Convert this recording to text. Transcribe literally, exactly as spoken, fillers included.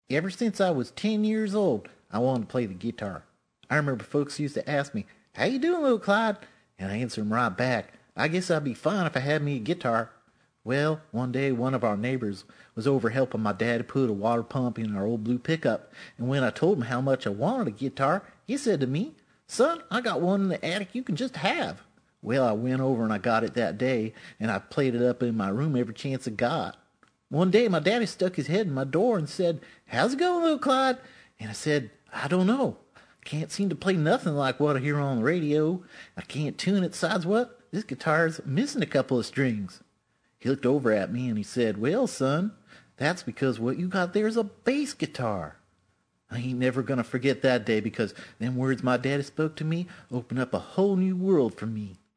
Ever since I was ten years old, I wanted to play the guitar. I remember folks used to ask me, "How you doing, little Clyde?" And I answer 'em right back, "I guess I'd be fine if I had me a guitar." Well, one day one of our neighbors was over helping my dad put a water pump in our old blue pickup, and when I told him how much I wanted a guitar, he said to me, "Son, I got one in the attic you can just have." Well, I went over and I got it that day, and I played it up in my room every chance I got. One day my daddy stuck his head in my door and said, "How's it going, little Clyde?" And I said, "I don't know. Can't seem to play nothing like what I hear on the radio. I can't tune it. Besides what, this guitar's missing a couple of strings." He looked over at me and he said, "Well, son, that's because what you got there is a bass guitar." I ain't never gonna forget that day because them words my daddy spoke to me opened up a whole new world for me.